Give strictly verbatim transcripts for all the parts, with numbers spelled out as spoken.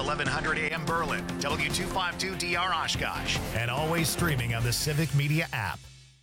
eleven hundred A M Berlin, W two fifty-two D R Oshkosh, and always streaming on the Civic Media app.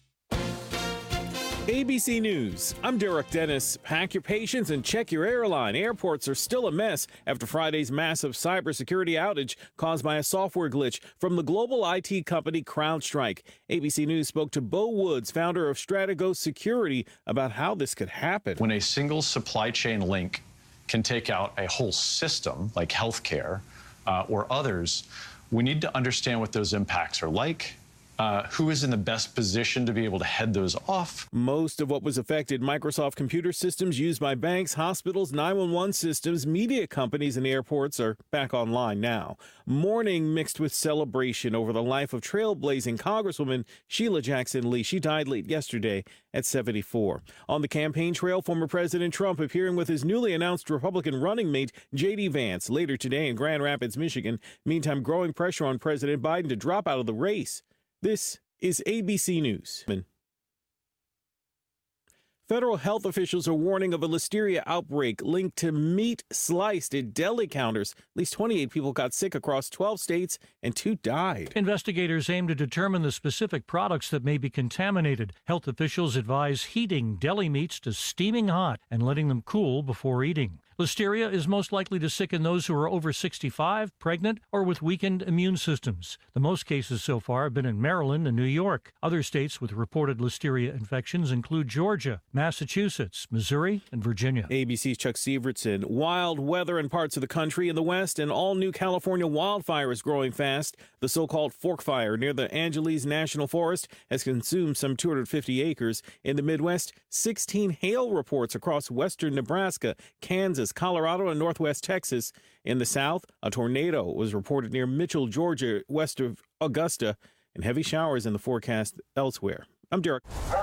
A B C News, I'm Derek Dennis. Pack your patience and check your airline. Airports are still a mess after Friday's massive cybersecurity outage caused by a software glitch from the global I T company CrowdStrike. A B C News spoke to Bo Woods, founder of Stratago Security, about how this could happen. When a single supply chain link can take out a whole system, like healthcare uh, or others, we need to understand what those impacts are like. Uh, who is in the best position to be able to head those off? Most of what was affected, Microsoft computer systems used by banks, hospitals, nine one one systems, media companies, and airports are back online now. Mourning mixed with celebration over the life of trailblazing Congresswoman Sheila Jackson Lee. She died late yesterday at seventy-four. On the campaign trail, former President Trump appearing with his newly announced Republican running mate, J D Vance, later today in Grand Rapids, Michigan. Meantime, growing pressure on President Biden to drop out of the race. This is A B C News. Federal health officials are warning of a listeria outbreak linked to meat sliced at deli counters. At least twenty-eight people got sick across twelve states and two died. Investigators aim to determine the specific products that may be contaminated. Health officials advise heating deli meats to steaming hot and letting them cool before eating. Listeria is most likely to sicken those who are over sixty-five, pregnant, or with weakened immune systems. The most cases so far have been in Maryland and New York. Other states with reported listeria infections include Georgia, Massachusetts, Missouri, and Virginia. A B C's Chuck Severson. Wild weather in parts of the country in the West, and all new California wildfires growing fast. The so-called Fork Fire near the Angeles National Forest has consumed some two hundred fifty acres. In the Midwest, sixteen hail reports across western Nebraska, Kansas, Colorado, and northwest Texas. In the South, a tornado was reported near Mitchell, Georgia, west of Augusta, and heavy showers in the forecast elsewhere. I'm Derek.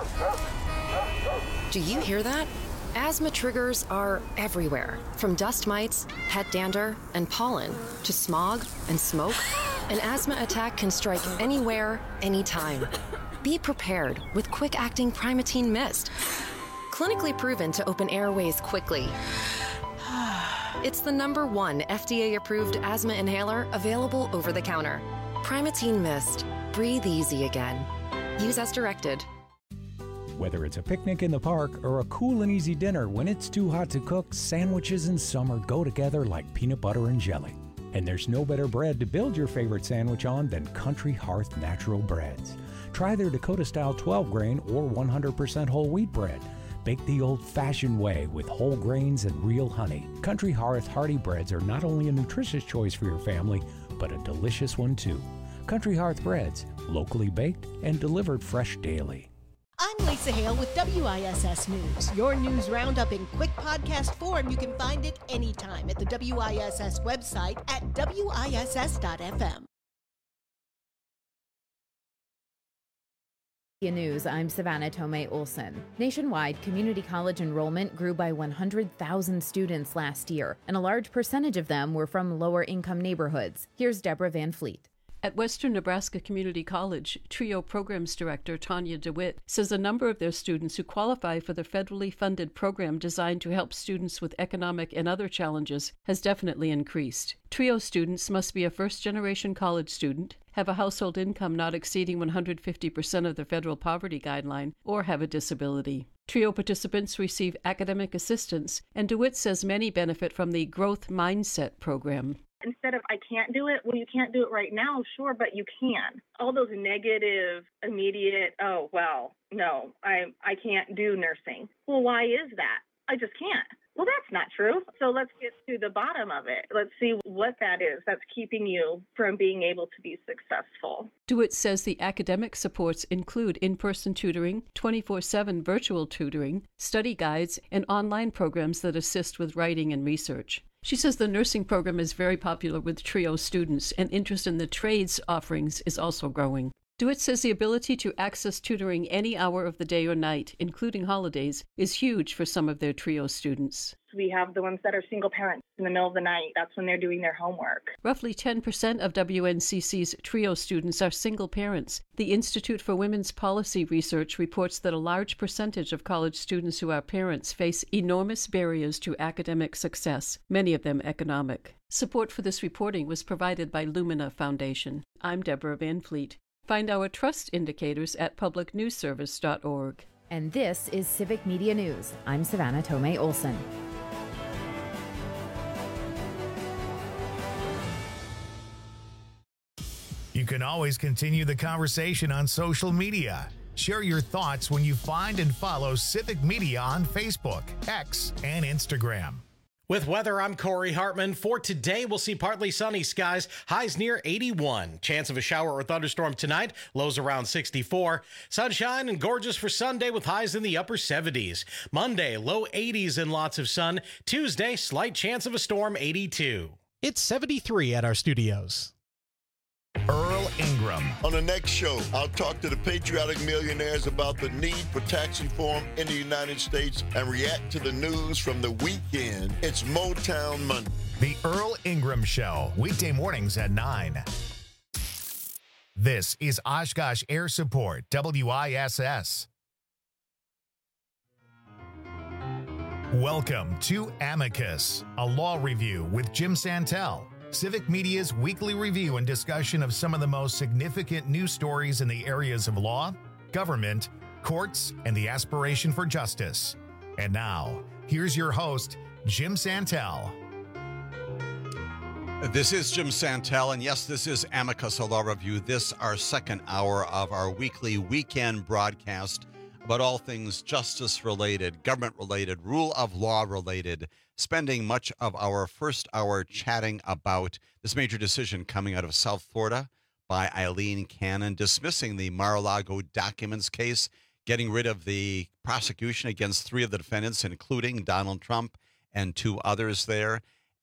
Do you hear that? Asthma triggers are everywhere, from dust mites, pet dander, and pollen, to smog and smoke. An asthma attack can strike anywhere, anytime. Be prepared with quick-acting Primatene Mist. Clinically proven to open airways quickly. It's the number one F D A-approved asthma inhaler available over the counter. Primatene Mist. Breathe easy again. Use as directed. Whether it's a picnic in the park or a cool and easy dinner, when it's too hot to cook, sandwiches in summer go together like peanut butter and jelly. And there's no better bread to build your favorite sandwich on than Country Hearth Natural Breads. Try their Dakota-style twelve grain or one hundred percent whole wheat bread. Baked the old-fashioned way with whole grains and real honey. Country Hearth Hearty Breads are not only a nutritious choice for your family, but a delicious one too. Country Hearth Breads, locally baked and delivered fresh daily. I'm Lisa Hale with W I S S News. Your news roundup in quick podcast form. You can find it anytime at the W I S S website at W I S S dot F M. News, I'm Savannah Tomei Olson. Nationwide, community college enrollment grew by one hundred thousand students last year, and a large percentage of them were from lower-income neighborhoods. Here's Deborah Van Fleet. At Western Nebraska Community College, TRIO Programs Director Tanya DeWitt says a number of their students who qualify for the federally funded program designed to help students with economic and other challenges has definitely increased. TRIO students must be a first-generation college student, have a household income not exceeding one hundred fifty percent of the federal poverty guideline, or have a disability. TRIO participants receive academic assistance, and DeWitt says many benefit from the Growth Mindset program. Instead of, I can't do it, well, you can't do it right now, sure, but you can. All those negative, immediate, oh, well, no, I I can't do nursing. Well, why is that? I just can't. Well, that's not true. So let's get to the bottom of it. Let's see what that is that's keeping you from being able to be successful. DeWitt says the academic supports include in-person tutoring, twenty-four seven virtual tutoring, study guides, and online programs that assist with writing and research. She says the nursing program is very popular with TRIO students, and interest in the trades offerings is also growing. DeWitt says the ability to access tutoring any hour of the day or night, including holidays, is huge for some of their TRIO students. We have the ones that are single parents in the middle of the night. That's when they're doing their homework. Roughly ten percent of W N C C's TRIO students are single parents. The Institute for Women's Policy Research reports that a large percentage of college students who are parents face enormous barriers to academic success, many of them economic. Support for this reporting was provided by Lumina Foundation. I'm Deborah Van Fleet. Find our trust indicators at public news service dot org. And this is Civic Media News. I'm Savannah Tomei Olson. You can always continue the conversation on social media. Share your thoughts when you find and follow Civic Media on Facebook, X, and Instagram. With weather, I'm Corey Hartman. For today, we'll see partly sunny skies, highs near eighty-one. Chance of a shower or thunderstorm tonight, lows around sixty-four. Sunshine and gorgeous for Sunday with highs in the upper seventies. Monday, low eighties and lots of sun. Tuesday, slight chance of a storm, eighty-two. It's seventy-three at our studios. Earl Ingram. On the next show, I'll talk to the patriotic millionaires about the need for tax reform in the United States and react to the news from the weekend. It's Motown Monday. The Earl Ingram Show, weekday mornings at nine. This is Oshkosh Air Support, W I S S. Welcome to Amicus, a law review with Jim Santel. Civic Media's weekly review and discussion of some of the most significant news stories in the areas of law, government, courts, and the aspiration for justice. And now, here's your host, Jim Santel. This is Jim Santel, and yes, this is Amicus, a law review. This our second hour of our weekly weekend broadcast about all things justice-related, government-related, rule of law-related, spending much of our first hour chatting about this major decision coming out of South Florida by Eileen Cannon, dismissing the Mar-a-Lago documents case, getting rid of the prosecution against three of the defendants, including Donald Trump and two others there,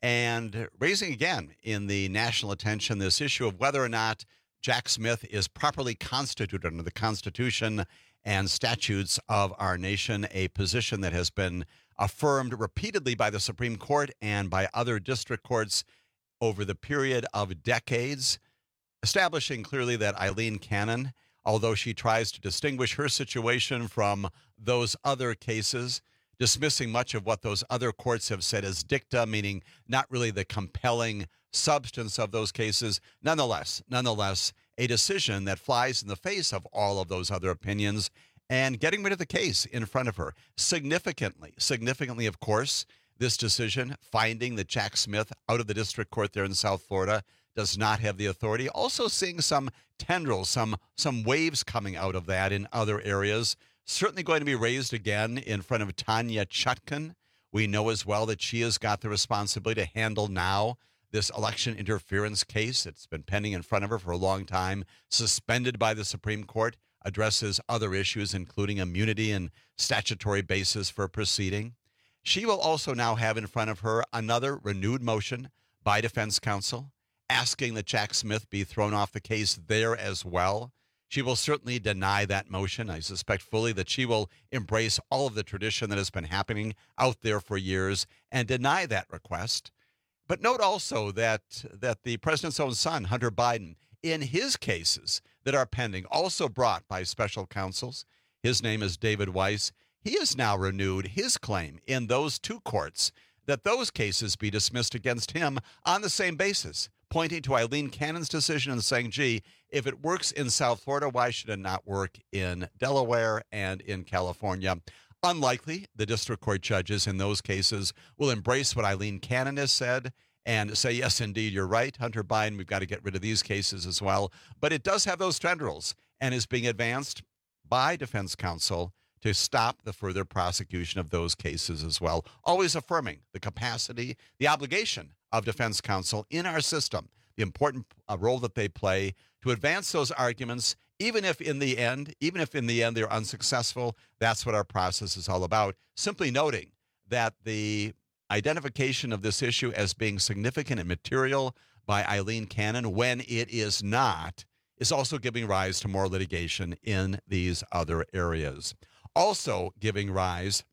and raising again in the national attention this issue of whether or not Jack Smith is properly constituted under the Constitution and statutes of our nation, a position that has been affirmed repeatedly by the Supreme Court and by other district courts over the period of decades, establishing clearly that Eileen Cannon, although she tries to distinguish her situation from those other cases, dismissing much of what those other courts have said as dicta, meaning not really the compelling substance of those cases, nonetheless, nonetheless, a decision that flies in the face of all of those other opinions and getting rid of the case in front of her. Significantly, significantly, of course, this decision, finding that Jack Smith out of the district court there in South Florida does not have the authority. Also seeing some tendrils, some, some waves coming out of that in other areas. Certainly going to be raised again in front of Tanya Chutkan. We know as well that she has got the responsibility to handle now this election interference case. It's been pending in front of her for a long time, suspended by the Supreme Court, addresses other issues, including immunity and statutory basis for proceeding. She will also now have in front of her another renewed motion by defense counsel asking that Jack Smith be thrown off the case there as well. She will certainly deny that motion. I suspect fully that she will embrace all of the tradition that has been happening out there for years and deny that request. But note also that that the president's own son, Hunter Biden, in his cases that are pending, also brought by special counsels, his name is David Weiss, he has now renewed his claim in those two courts that those cases be dismissed against him on the same basis, pointing to Eileen Cannon's decision and saying, gee, if it works in South Florida, why should it not work in Delaware and in California? Unlikely the district court judges in those cases will embrace what Eileen Cannon has said and say, yes, indeed, you're right, Hunter Biden, we've got to get rid of these cases as well. But it does have those tendrils and is being advanced by defense counsel to stop the further prosecution of those cases as well, always affirming the capacity, the obligation of defense counsel in our system, the important uh, role that they play to advance those arguments, even if in the end, even if in the end they're unsuccessful. That's what our process is all about. Simply noting that the identification of this issue as being significant and material by Eileen Cannon when it is not is also giving rise to more litigation in these other areas. Also giving rise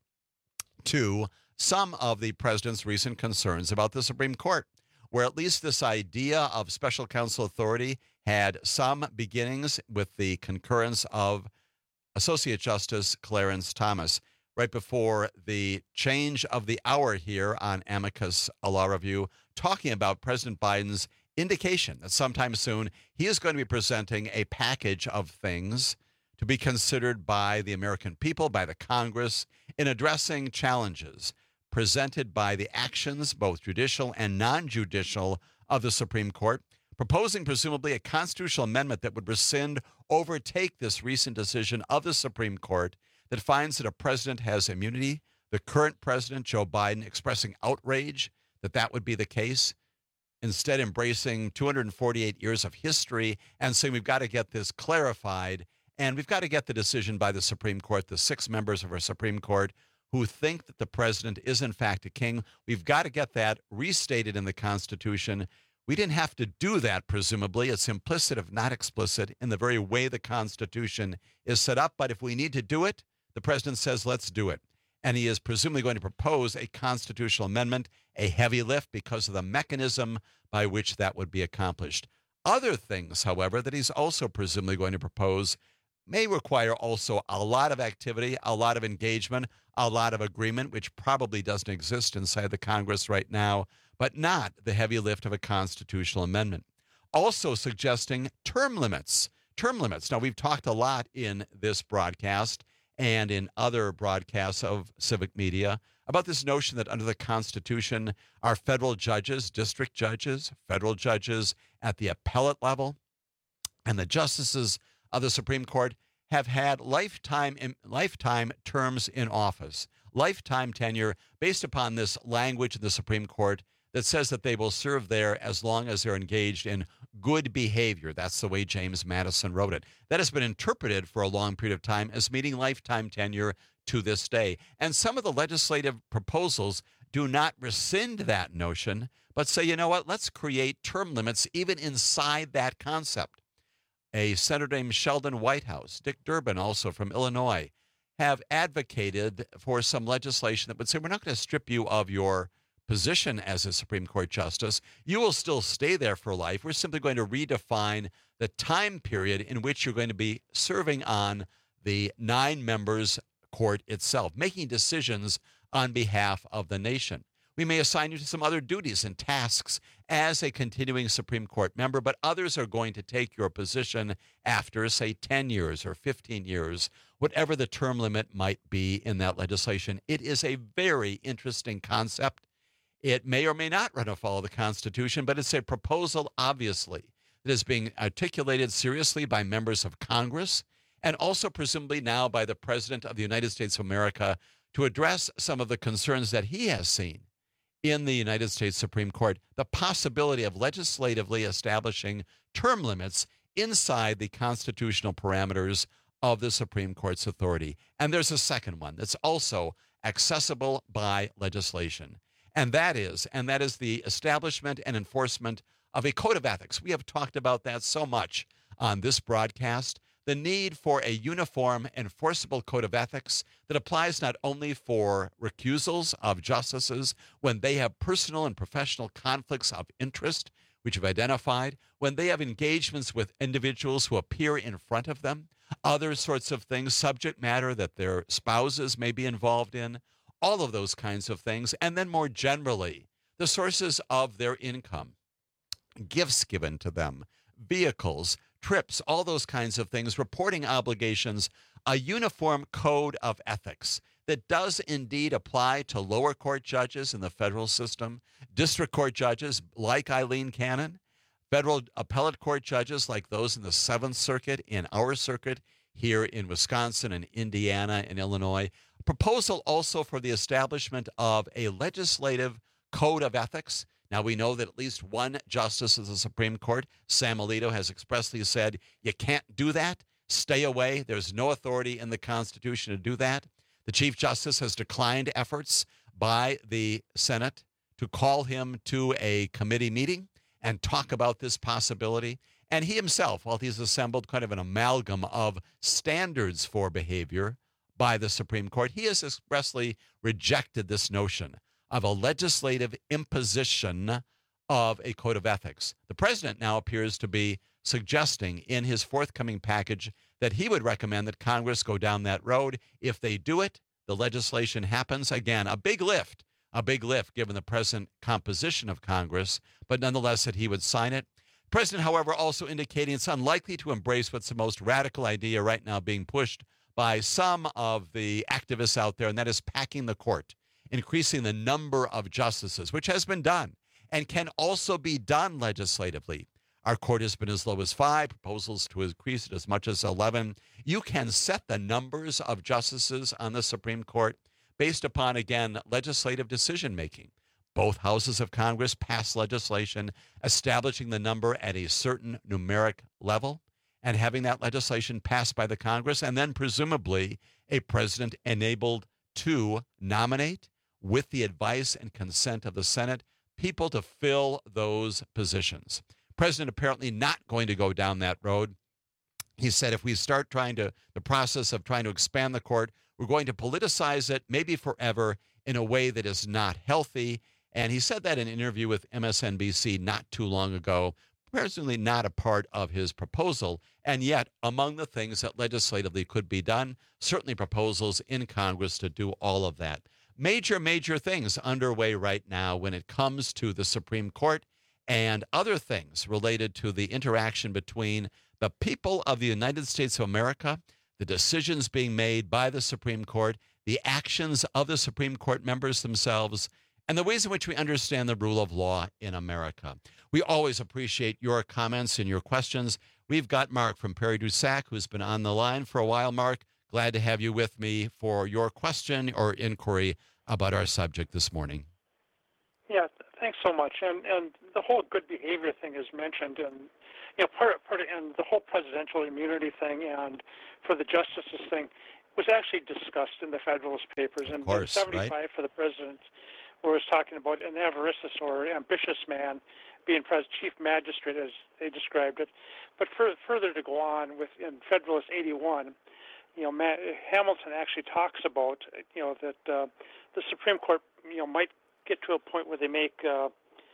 to some of the president's recent concerns about the Supreme Court, where at least this idea of special counsel authority had some beginnings with the concurrence of Associate Justice Clarence Thomas. Right before the change of the hour here on Amicus Law Review, talking about President Biden's indication that sometime soon he is going to be presenting a package of things to be considered by the American people, by the Congress, in addressing challenges presented by the actions, both judicial and non-judicial, of the Supreme Court, proposing presumably a constitutional amendment that would rescind, overtake this recent decision of the Supreme Court that finds that a president has immunity. The current president, Joe Biden, expressing outrage that that would be the case, instead embracing two hundred forty-eight years of history and saying we've got to get this clarified, and we've got to get the decision by the Supreme Court, the six members of our Supreme Court who think that the president is in fact a king. We've got to get that restated in the Constitution. We didn't have to do that, presumably. It's implicit, if not explicit, in the very way the Constitution is set up. But if we need to do it, the president says, let's do it. And he is presumably going to propose a constitutional amendment, a heavy lift because of the mechanism by which that would be accomplished. Other things, however, that he's also presumably going to propose may require also a lot of activity, a lot of engagement, a lot of agreement, which probably doesn't exist inside the Congress right now, but not the heavy lift of a constitutional amendment. Also suggesting term limits. Term limits. Now, we've talked a lot in this broadcast and in other broadcasts of civic media about this notion that under the Constitution, our federal judges, district judges, federal judges at the appellate level, and the justices of the Supreme Court have had lifetime lifetime terms in office, lifetime tenure based upon this language in the Supreme Court that says that they will serve there as long as they're engaged in good behavior. That's the way James Madison wrote it. That has been interpreted for a long period of time as meaning lifetime tenure to this day. And some of the legislative proposals do not rescind that notion, but say, you know what, let's create term limits even inside that concept. A senator named Sheldon Whitehouse, Dick Durbin, also from Illinois, have advocated for some legislation that would say we're not going to strip you of your position as a Supreme Court justice. You will still stay there for life. We're simply going to redefine the time period in which you're going to be serving on the nine members court itself, making decisions on behalf of the nation. We may assign you to some other duties and tasks as a continuing Supreme Court member, but others are going to take your position after, say, ten years or fifteen years, whatever the term limit might be in that legislation. It is a very interesting concept. It may or may not run afoul of the Constitution, but it's a proposal, obviously, that is being articulated seriously by members of Congress and also presumably now by the President of the United States of America to address some of the concerns that he has seen in the United States Supreme Court, the possibility of legislatively establishing term limits inside the constitutional parameters of the Supreme Court's authority. And there's a second one that's also accessible by legislation. And that is, and that is the establishment and enforcement of a code of ethics. We have talked about that so much on this broadcast. The need for a uniform, enforceable code of ethics that applies not only for recusals of justices when they have personal and professional conflicts of interest, which we've identified, when they have engagements with individuals who appear in front of them, other sorts of things, subject matter that their spouses may be involved in, all of those kinds of things, and then more generally, the sources of their income, gifts given to them, vehicles, trips, all those kinds of things, reporting obligations, a uniform code of ethics that does indeed apply to lower court judges in the federal system, district court judges like Eileen Cannon, federal appellate court judges like those in the Seventh Circuit, in our circuit here in Wisconsin and Indiana and Illinois. A proposal also for the establishment of a legislative code of ethics. Now, we know that at least one justice of the Supreme Court, Sam Alito, has expressly said, you can't do that. Stay away. There's no authority in the Constitution to do that. The Chief Justice has declined efforts by the Senate to call him to a committee meeting and talk about this possibility. And he himself, while he's assembled kind of an amalgam of standards for behavior by the Supreme Court, he has expressly rejected this notion of a legislative imposition of a code of ethics. The president now appears to be suggesting in his forthcoming package that he would recommend that Congress go down that road. If they do it, the legislation happens. Again, a big lift, a big lift given the present composition of Congress, but nonetheless that he would sign it. The president, however, also indicating it's unlikely to embrace what's the most radical idea right now being pushed by some of the activists out there, and that is packing the court, increasing the number of justices, which has been done and can also be done legislatively. Our court has been as low as five, proposals to increase it as much as eleven. You can set the numbers of justices on the Supreme Court based upon, again, legislative decision-making. Both houses of Congress pass legislation establishing the number at a certain numeric level and having that legislation passed by the Congress, and then presumably a president enabled to nominate, with the advice and consent of the Senate, people to fill those positions. President apparently not going to go down that road. He said if we start trying to, the process of trying to expand the court, we're going to politicize it maybe forever in a way that is not healthy. And he said that in an interview with M S N B C not too long ago, presumably not a part of his proposal. And yet, among the things that legislatively could be done, certainly proposals in Congress to do all of that. Major, major things underway right now when it comes to the Supreme Court and other things related to the interaction between the people of the United States of America, the decisions being made by the Supreme Court, the actions of the Supreme Court members themselves, and the ways in which we understand the rule of law in America. We always appreciate your comments and your questions. We've got Mark from Perry Dusac, who's been on the line for a while. Mark, glad to have you with me for your question or inquiry about our subject this morning. Yeah, thanks so much. And and the whole good behavior thing is mentioned, and you know, part of, part of, and the whole presidential immunity thing, and for the justices thing, was actually discussed in the Federalist Papers. And course, seventy-five right? For the president, where it was talking about an avaricious or ambitious man being pres- chief magistrate, as they described it. But for, further to go on with in Federalist eighty-one, you know, Ma- Hamilton actually talks about, you know, that uh, the Supreme Court, you know, might get to a point where they make uh,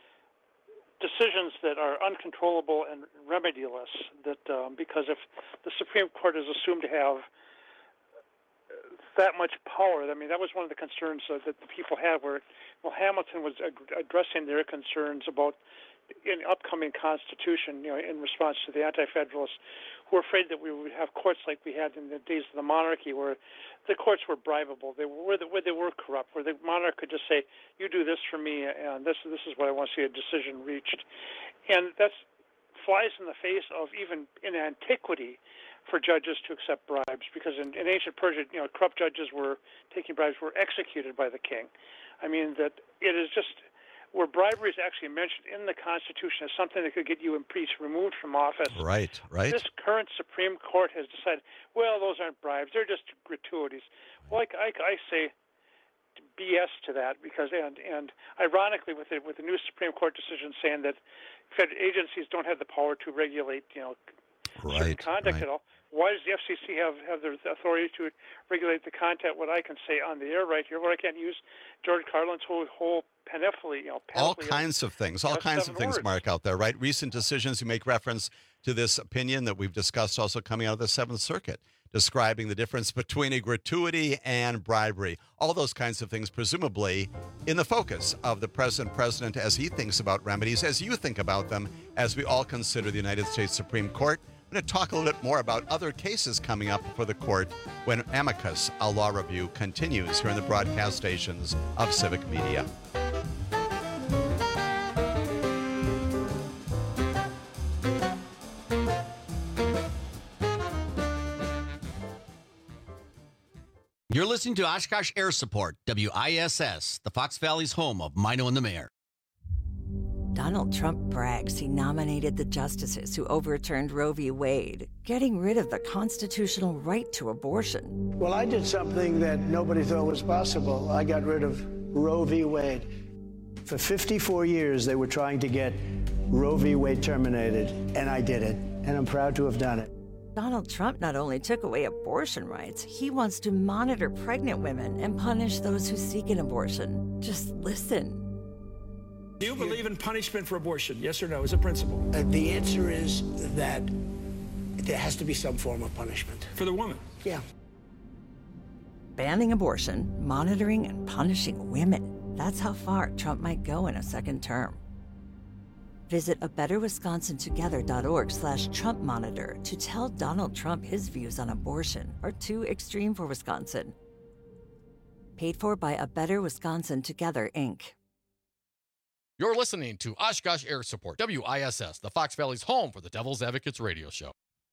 decisions that are uncontrollable and remedialess. That um, because if the Supreme Court is assumed to have that much power, I mean, that was one of the concerns uh, that the people had. Where, well, Hamilton was ag- addressing their concerns about in upcoming Constitution, you know, in response to the Anti-Federalists, who were afraid that we would have courts like we had in the days of the monarchy, where the courts were bribable, they were where, the, where they were corrupt, where the monarch could just say, "You do this for me, and this this is what I want to see a decision reached," and that's flies in the face of even in antiquity for judges to accept bribes, because in, in ancient Persia, you know, corrupt judges were taking bribes were executed by the king. I mean that it is just. Where bribery is actually mentioned in the Constitution as something that could get you impeached, removed from office. Right, right. This current Supreme Court has decided, well, those aren't bribes; they're just gratuities. Well, I, I, I say B S to that, because and and ironically, with the with the new Supreme Court decision saying that federal agencies don't have the power to regulate, you know, right, certain conduct right. at all. Why does the F C C have, have the authority to regulate the content? What I can say on the air right here, what I can't use George Carlin's whole whole panoply, you know, all panoply kinds of, of things, all kinds of things, words. Mark, out there, right? Recent decisions, you make reference to this opinion that we've discussed also coming out of the Seventh Circuit, describing the difference between a gratuity and bribery. All those kinds of things, presumably in the focus of the present president as he thinks about remedies, as you think about them, as we all consider the United States Supreme Court. I'm going to talk a little bit more about other cases coming up before the court when Amicus, a law review, continues here in the broadcast stations of Civic Media. You're listening to Oshkosh Air Support, W I S S, the Fox Valley's home of Mino and the Mayor. Donald Trump brags he nominated the justices who overturned Roe v. Wade, getting rid of the constitutional right to abortion. Well, I did something that nobody thought was possible. I got rid of Roe v. Wade. For fifty-four years, they were trying to get Roe v. Wade terminated, and I did it, and I'm proud to have done it. Donald Trump not only took away abortion rights, he wants to monitor pregnant women and punish those who seek an abortion. Just listen. Do you believe in punishment for abortion? Yes or no, as a principle? Uh, the answer is that there has to be some form of punishment. For the woman? Yeah. Banning abortion, monitoring and punishing women. That's how far Trump might go in a second term. Visit a better wisconsin together dot org slash Trump monitor to tell Donald Trump his views on abortion are too extreme for Wisconsin. Paid for by A Better Wisconsin Together, Incorporated. You're listening to Oshkosh Air Support, W I S S, the Fox Valley's home for the Devil's Advocates radio show.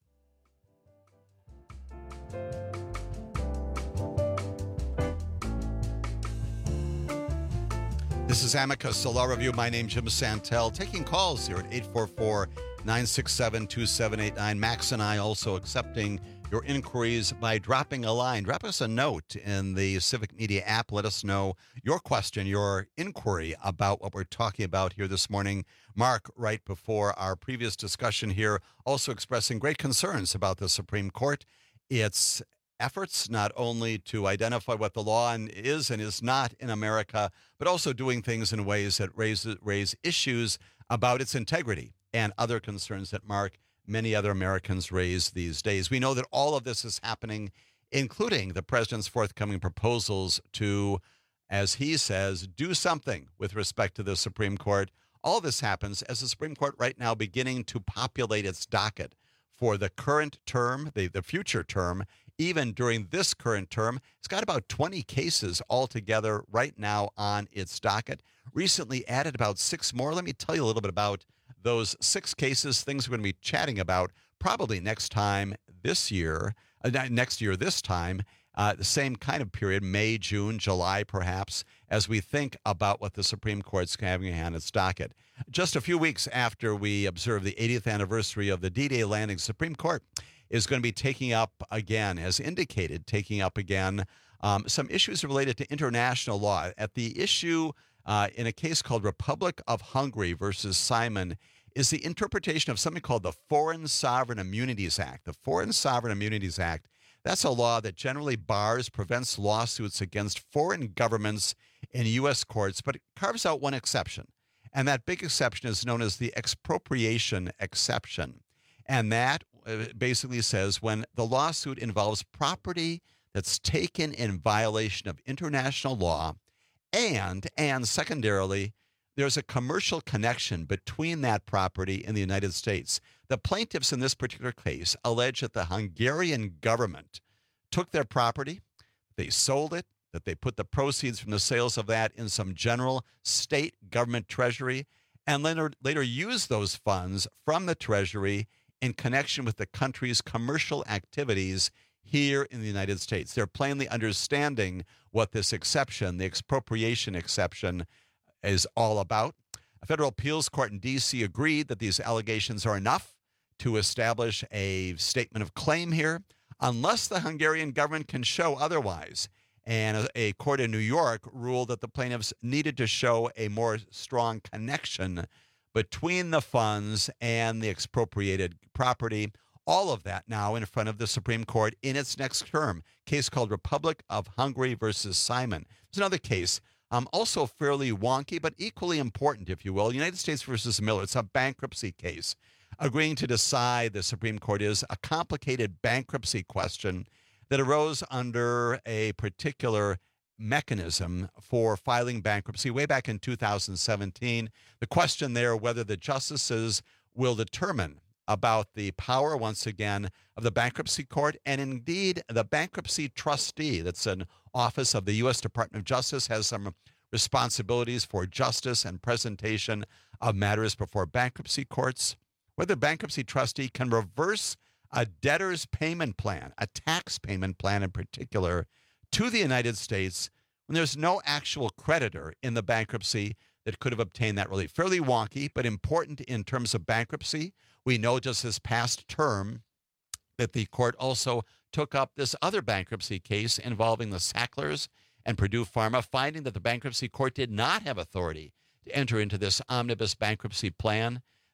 This is Amicus, a law review. My name's Jim Santel. Taking calls here at eight four four, nine six seven, two seven eight nine. Max and I also accepting your inquiries by dropping a line. Drop us a note in the Civic Media app. Let us know your question, your inquiry about what we're talking about here this morning. Mark, right before our previous discussion here, also expressing great concerns about the Supreme Court. Its efforts not only to identify what the law is and is not in America, but also doing things in ways that raise, raise issues about its integrity and other concerns that, Mark, many other Americans raise these days. We know that all of this is happening, including the president's forthcoming proposals to, as he says, do something with respect to the Supreme Court. All this happens as the Supreme Court right now beginning to populate its docket for the current term, the, the future term. Even during this current term, it's got about twenty cases altogether right now on its docket. Recently added about six more. Let me tell you a little bit about those six cases, things we're going to be chatting about probably next time this year, uh, next year this time, uh, the same kind of period, May, June, July perhaps, as we think about what the Supreme Court's having on its docket. Just a few weeks after we observe the eightieth anniversary of the D-Day landing, Supreme Court is going to be taking up again, as indicated, taking up again um, some issues related to international law. At the issue uh, in a case called Republic of Hungary versus Simon is the interpretation of something called the Foreign Sovereign Immunities Act. The Foreign Sovereign Immunities Act, that's a law that generally bars, prevents lawsuits against foreign governments in U S courts, but it carves out one exception. And that big exception is known as the expropriation exception. And that basically says when the lawsuit involves property that's taken in violation of international law, and, and secondarily, there's a commercial connection between that property and the United States. The plaintiffs in this particular case allege that the Hungarian government took their property, they sold it, that they put the proceeds from the sales of that in some general state government treasury, and later, later used those funds from the treasury in connection with the country's commercial activities here in the United States. They're plainly understanding what this exception, the expropriation exception, is all about. A federal appeals court in D C agreed that these allegations are enough to establish a statement of claim here, unless the Hungarian government can show otherwise. And a, a court in New York ruled that the plaintiffs needed to show a more strong connection between the funds and the expropriated property. All of that now in front of the Supreme Court in its next term. Case called Republic of Hungary versus Simon. There's another case, um, also fairly wonky, but equally important, if you will. United States versus Miller. It's a bankruptcy case. Agreeing to decide, the Supreme Court is, a complicated bankruptcy question that arose under a particular mechanism for filing bankruptcy way back in two thousand seventeen. The question there, whether the justices will determine about the power, once again, of the bankruptcy court, and indeed the bankruptcy trustee. That's an office of the U S Department of Justice, has some responsibilities for justice and presentation of matters before bankruptcy courts. Whether the bankruptcy trustee can reverse a debtor's payment plan, a tax payment plan in particular, to the United States when there's no actual creditor in the bankruptcy that could have obtained that relief. Fairly wonky, but important in terms of bankruptcy. We know just this past term that the court also took up this other bankruptcy case involving the Sacklers and Purdue Pharma, finding that the bankruptcy court did not have authority to enter into this omnibus bankruptcy plan.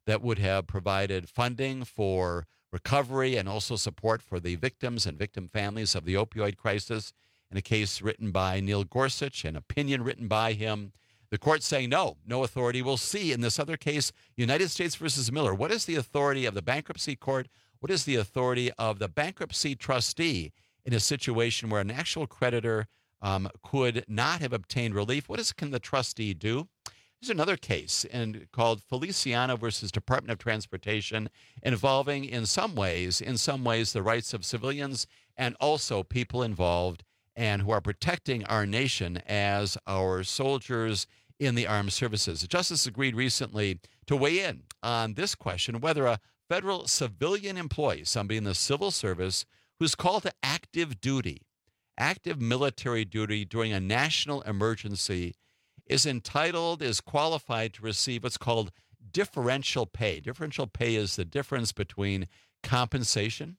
that would have provided funding for recovery and also support for the victims and victim families of the opioid crisis, in a case written by Neil Gorsuch, an opinion written by him. The court saying no, no authority. We'll see in this other case, United States versus Miller. What is the authority of the bankruptcy court? What is the authority of the bankruptcy trustee in a situation where an actual creditor um, could not have obtained relief? What is, can the trustee do? There's another case in, called Feliciano versus Department of Transportation, involving in some ways, in some ways, the rights of civilians and also people involved and who are protecting our nation as our soldiers in the armed services. The justice agreed recently to weigh in on this question, whether a federal civilian employee, somebody in the civil service, who's called to active duty, active military duty during a national emergency, is entitled, is qualified to receive what's called differential pay. Differential pay is the difference between compensation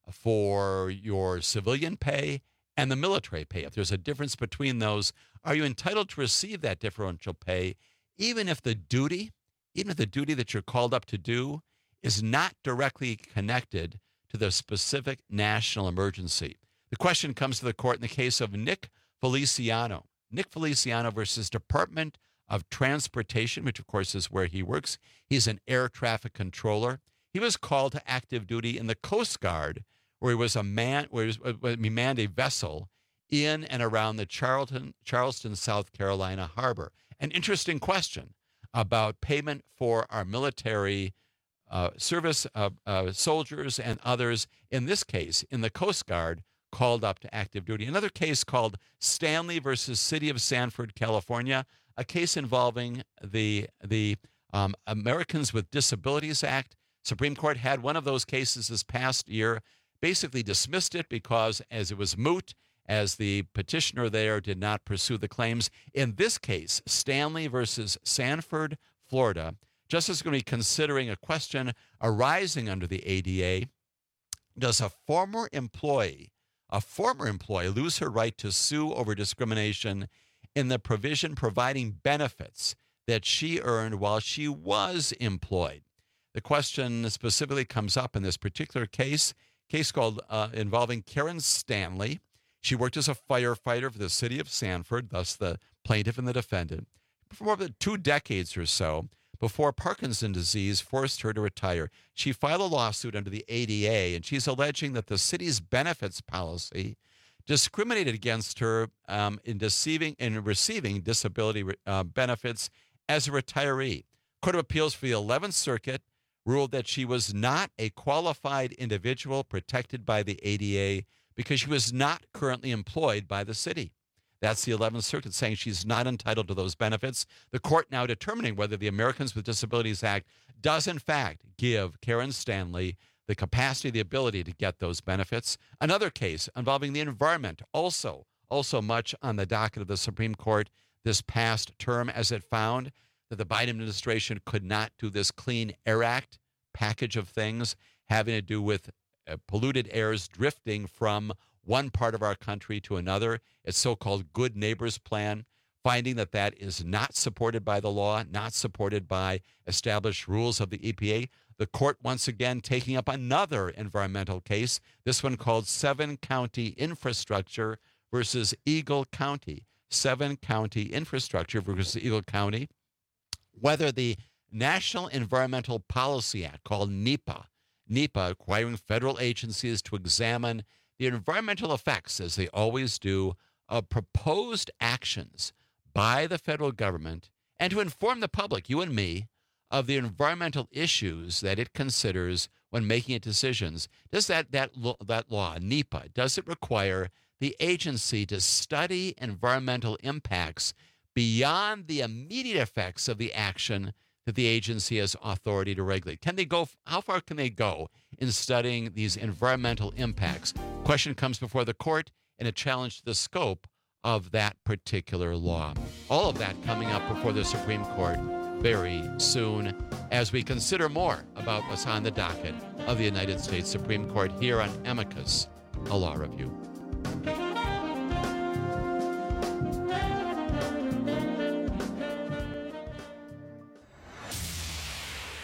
for your civilian pay and the military pay. If there's a difference between those, are you entitled to receive that differential pay, even if the duty, even if the duty that you're called up to do is not directly connected to the specific national emergency? The question comes to the court in the case of Nick Feliciano. Nick Feliciano versus Department of Transportation, which of course is where he works. He's an air traffic controller. He was called to active duty in the Coast Guard, where he was a man, where he, was, he manned a vessel in and around the Charleston, Charleston, South Carolina harbor. An interesting question about payment for our military uh, service uh, uh, soldiers and others, in this case, in the Coast Guard, called up to active duty. Another case called Stanley versus City of Sanford, California, a case involving the, the um, Americans with Disabilities Act. Supreme Court had one of those cases this past year, basically dismissed it because as it was moot, as the petitioner there did not pursue the claims. In this case, Stanley versus Sanford, Florida, justice is going to be considering a question arising under the A D A. Does a former employee, a former employee lose her right to sue over discrimination in the provision providing benefits that she earned while she was employed? The question specifically comes up in this particular case, case called uh, involving Karen Stanley. She worked as a firefighter for the city of Sanford, thus the plaintiff and the defendant, for more than two decades or so before Parkinson's disease forced her to retire. She filed a lawsuit under the A D A, and she's alleging that the city's benefits policy discriminated against her um, in, deceiving, in receiving disability uh, benefits as a retiree. Court of Appeals for the eleventh Circuit ruled that she was not a qualified individual protected by the A D A because she was not currently employed by the city. That's the eleventh Circuit saying she's not entitled to those benefits. The court now determining whether the Americans with Disabilities Act does, in fact, give Karen Stanley the capacity, the ability to get those benefits. Another case involving the environment, also, also much on the docket of the Supreme Court this past term, as it found that the Biden administration could not do this Clean Air Act package of things having to do with uh, polluted airs drifting from one part of our country to another. Its so-called Good Neighbors Plan, finding that that is not supported by the law, not supported by established rules of the E P A. The court once again taking up another environmental case, this one called Seven County Infrastructure versus Eagle County. Seven County Infrastructure versus Eagle County. Whether the National Environmental Policy Act, called NEPA, NEPA requiring federal agencies to examine the environmental effects, as they always do, of proposed actions by the federal government, and to inform the public, you and me, of the environmental issues that it considers when making its decisions. Does that, that, that law, NEPA, does it require the agency to study environmental impacts beyond the immediate effects of the action that the agency has authority to regulate? Can they go, how far can they go in studying these environmental impacts? Question comes before the court and a challenge to the scope of that particular law. All of that coming up before the Supreme Court very soon as we consider more about what's on the docket of the United States Supreme Court here on Amicus, a law review.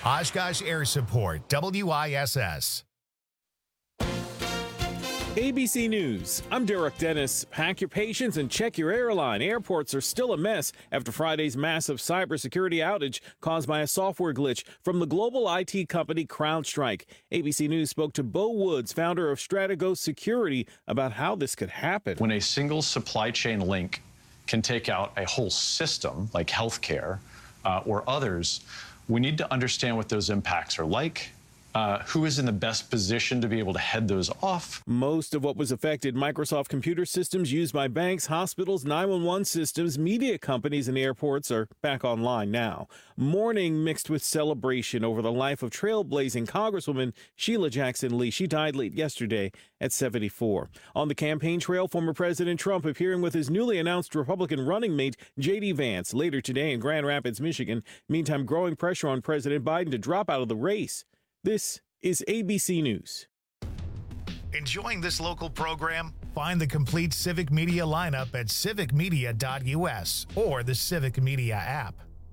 Oshkosh Air Support, W I S S. A B C News, I'm Derek Dennis. Pack your patience and check your airline. Airports are still a mess after Friday's massive cybersecurity outage caused by a software glitch from the global I T company CrowdStrike. A B C News spoke to Bo Woods, founder of Strategos Security, about how this could happen. When a single supply chain link can take out a whole system, like healthcare uh, or others, we need to understand what those impacts are like. Uh, who is in the best position to be able to head those off? Most of what was affected, Microsoft computer systems used by banks, hospitals, nine one one systems, media companies, and airports are back online now. Mourning mixed with celebration over the life of trailblazing Congresswoman Sheila Jackson Lee. She died late yesterday at seventy-four. On the campaign trail, former President Trump appearing with his newly announced Republican running mate, J D Vance, later today in Grand Rapids, Michigan. Meantime, growing pressure on President Biden to drop out of the race. This is A B C News. Enjoying this local program? Find the complete Civic Media lineup at civic media dot U S or the Civic Media app.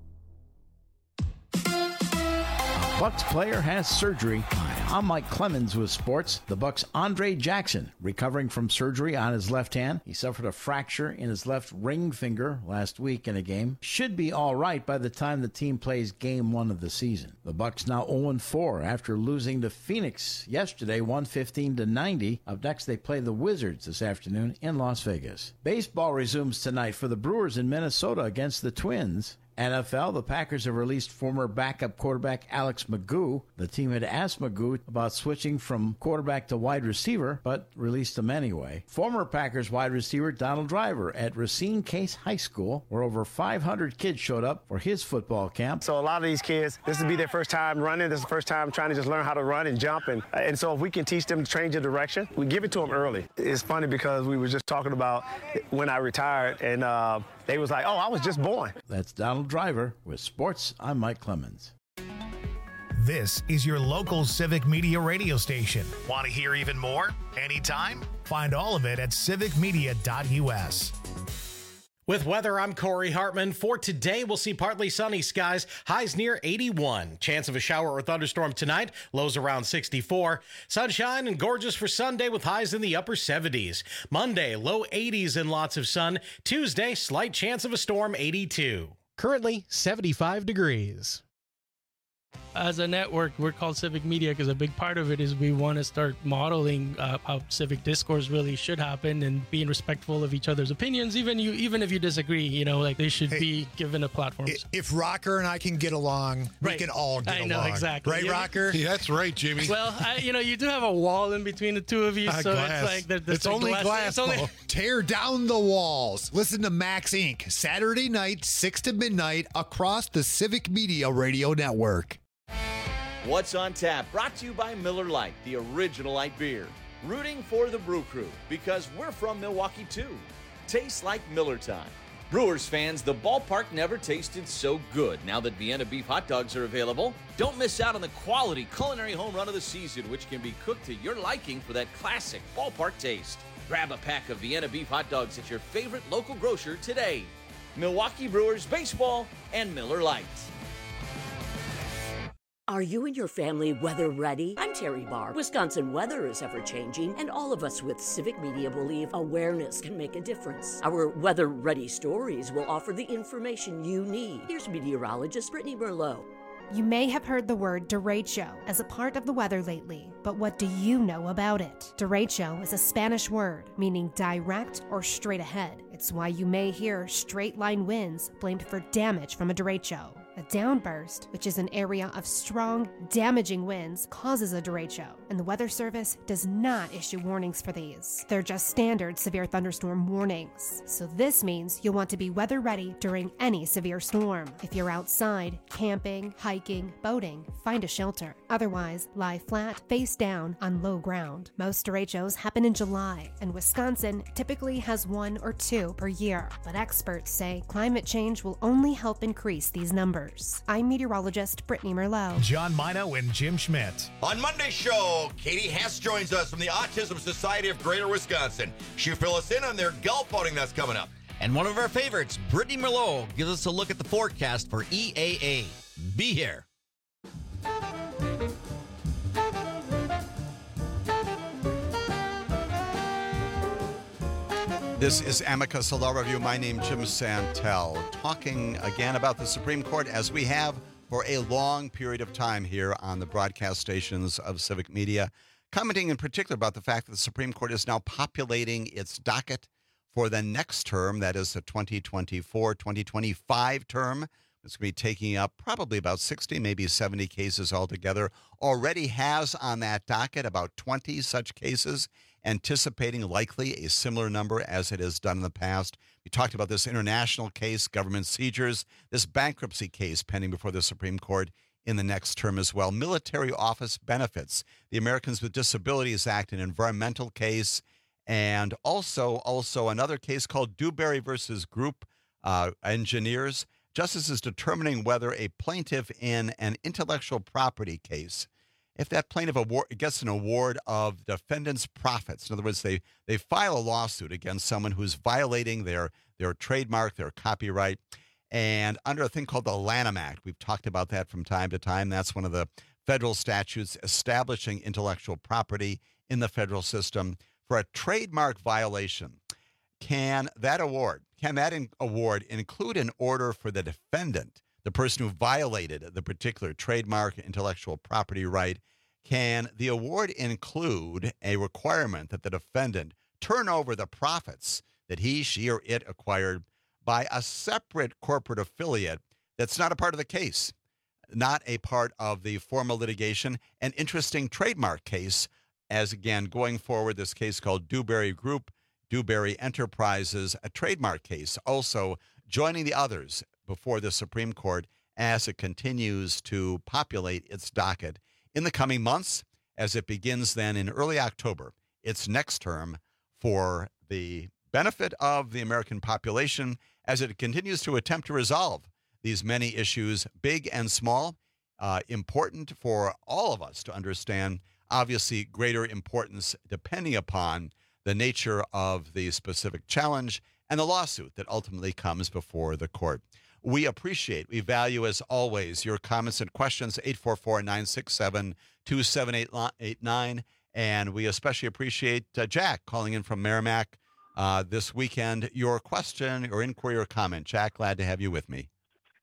A Bucks player has surgery. Hi, I'm Mike Clemens with sports. The Bucks' Andre Jackson recovering from surgery on his left hand. He suffered a fracture in his left ring finger last week in a game. Should be all right by the time the team plays game one of the season. The Bucks now oh and four after losing to Phoenix yesterday, one fifteen to ninety. Up next, they play the Wizards this afternoon in Las Vegas. Baseball resumes tonight for the Brewers in Minnesota against the Twins. N F L, the Packers have released former backup quarterback Alex Magoo. The team had asked Magoo about switching from quarterback to wide receiver, but released him anyway. Former Packers wide receiver Donald Driver at Racine Case High School, where over five hundred kids showed up for his football camp. So a lot of these kids, this will be their first time running. This is the first time trying to just learn how to run and jump. And, and so if we can teach them to change the direction, we give it to them early. It's funny because we were just talking about when I retired, and uh, they was like, oh, I was just born. That's Donald Driver with sports. I'm Mike Clemens. This is your local Civic Media radio station. Want to hear even more? Anytime? Find all of it at civic media dot U S. With weather, I'm Corey Hartman. For today, we'll see partly sunny skies, highs near eighty-one. Chance of a shower or thunderstorm tonight, lows around sixty-four. Sunshine and gorgeous for Sunday with highs in the upper seventies. Monday, low eighties and lots of sun. Tuesday, slight chance of a storm, eighty-two. Currently, seventy-five degrees. As a network, we're called Civic Media because a big part of it is we want to start modeling uh, how civic discourse really should happen and being respectful of each other's opinions, even you, even if you disagree. You know, like they should hey, be given a platform. If Rocker and I can get along, right. we can all get I along. know, exactly. Right, yeah. Rocker? Yeah, that's right, Jimmy. Well, I, you know, you do have a wall in between the two of you, uh, so glass. it's like there, it's only glass. glass it's only... Tear down the walls. Listen to Max Incorporated. Saturday night, six to midnight, across the Civic Media Radio Network. What's on Tap, brought to you by Miller Lite, the original light beer. Rooting for the Brew Crew, because we're from Milwaukee too. Tastes like Miller time. Brewers fans, the ballpark never tasted so good now that Vienna beef hot dogs are available. Don't miss out on the quality culinary home run of the season, which can be cooked to your liking for that classic ballpark taste. Grab a pack of Vienna beef hot dogs at your favorite local grocer today. Milwaukee Brewers Baseball and Miller Lite. Are you and your family weather ready? I'm Terry Barr. Wisconsin weather is ever changing, and all of us with Civic Media believe awareness can make a difference. Our weather ready stories will offer the information you need. Here's meteorologist Brittany Merlot. You may have heard the word derecho as a part of the weather lately, but what do you know about it? Derecho is a Spanish word meaning direct or straight ahead. It's why you may hear straight line winds blamed for damage from a derecho. A downburst, which is an area of strong, damaging winds, causes a derecho, and the Weather Service does not issue warnings for these. They're just standard severe thunderstorm warnings. So this means you'll want to be weather ready during any severe storm. If you're outside, camping, hiking, boating, find a shelter. Otherwise, lie flat, face down, on low ground. Most derechos happen in July, and Wisconsin typically has one or two per year. But experts say climate change will only help increase these numbers. I'm meteorologist Brittany Merlot. John Mino and Jim Schmidt. On Monday's show, Katie Hess joins us from the Autism Society of Greater Wisconsin. She'll fill us in on their golf outing that's coming up. And one of our favorites, Brittany Merlot, gives us a look at the forecast for E A A. Be here. This is Amicus, a law review. My name is Jim Santel, talking again about the Supreme Court as we have for a long period of time here on the broadcast stations of Civic Media, commenting in particular about the fact that the Supreme Court is now populating its docket for the next term, that is the twenty twenty-four twenty twenty-five term. It's going to be taking up probably about sixty, maybe seventy cases altogether. Already has on that docket about twenty such cases, anticipating likely a similar number as it has done in the past. We talked about this international case, government seizures, this bankruptcy case pending before the Supreme Court in the next term as well. Military office benefits, the Americans with Disabilities Act, an environmental case, and also, also another case called Dewberry versus Group uh, Engineers. Justice is determining whether a plaintiff in an intellectual property case, if that plaintiff award, gets an award of defendant's profits, in other words, they, they file a lawsuit against someone who's violating their, their trademark, their copyright, and under a thing called the Lanham Act. We've talked about that from time to time. That's one of the federal statutes establishing intellectual property in the federal system. For a trademark violation, can that award, can that in, award include an order for the defendant, the person who violated the particular trademark intellectual property right? Can the award include a requirement that the defendant turn over the profits that he, she, or it acquired by a separate corporate affiliate that's not a part of the case, not a part of the formal litigation? An interesting trademark case, as again, going forward, this case called Dewberry Group, Dewberry Enterprises, a trademark case, also joining the others before the Supreme Court as it continues to populate its docket in the coming months, as it begins then in early October, its next term, for the benefit of the American population as it continues to attempt to resolve these many issues, big and small, uh, important for all of us to understand, obviously greater importance depending upon the nature of the specific challenge and the lawsuit that ultimately comes before the court. We appreciate, we value, as always, your comments and questions, eight four four, nine six seven, two seven eight nine. And we especially appreciate uh, Jack calling in from Merrimack uh, this weekend. Your question or inquiry or comment. Jack, glad to have you with me.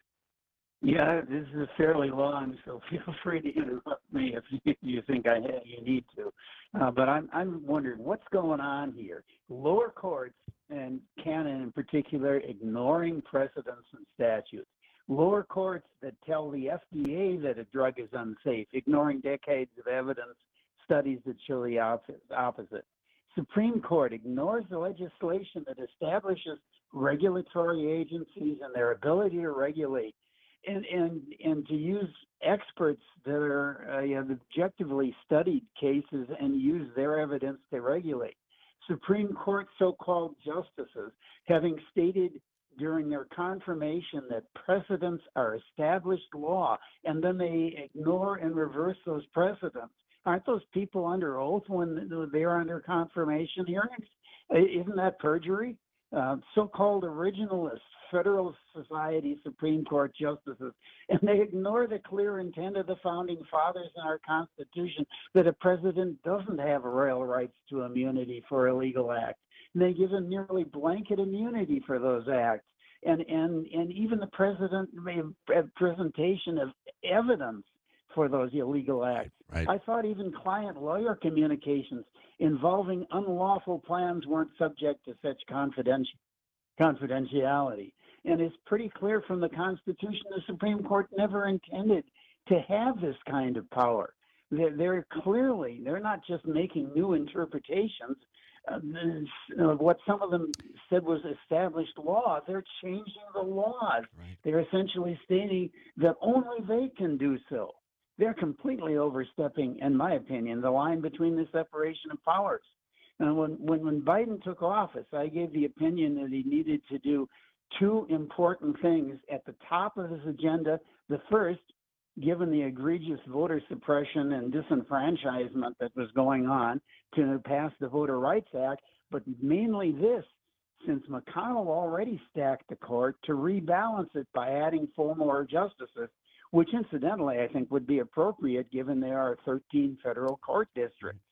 Yeah, this is fairly long, so feel free to interrupt me if you, you think I have, you need to. Uh, but I'm I'm wondering what's going on here. Lower courts, and canon in particular, ignoring precedents and statutes. Lower courts that tell the F D A that a drug is unsafe, ignoring decades of evidence, studies that show the opposite. Supreme Court ignores the legislation that establishes regulatory agencies and their ability to regulate. And, and and to use experts that are uh, you know, objectively studied cases and use their evidence to regulate. Supreme Court so-called justices, having stated during their confirmation that precedents are established law, and then they ignore and reverse those precedents. Aren't those people under oath when they're under confirmation hearings? Isn't that perjury? Uh, so-called originalists, Federal Society Supreme Court justices, and they ignore the clear intent of the Founding Fathers in our Constitution that a president doesn't have royal rights to immunity for illegal acts. And they give him nearly blanket immunity for those acts. And, and, and even the president made a presentation of evidence for those illegal acts. Right. I thought even client-lawyer communications involving unlawful plans weren't subject to such confidential confidentiality. And it's pretty clear from the Constitution the Supreme Court never intended to have this kind of power. They're, they're clearly, they're not just making new interpretations of uh, what some of them said was established law. They're changing the laws. Right. They're essentially stating that only they can do so. They're completely overstepping, in my opinion, the line between the separation of powers. And when, when, when Biden took office, I gave the opinion that he needed to do two important things at the top of his agenda. The first, given the egregious voter suppression and disenfranchisement that was going on, to pass the Voter Rights Act, but mainly this, since McConnell already stacked the court, to rebalance it by adding four more justices, which incidentally I think would be appropriate given there are thirteen federal court districts.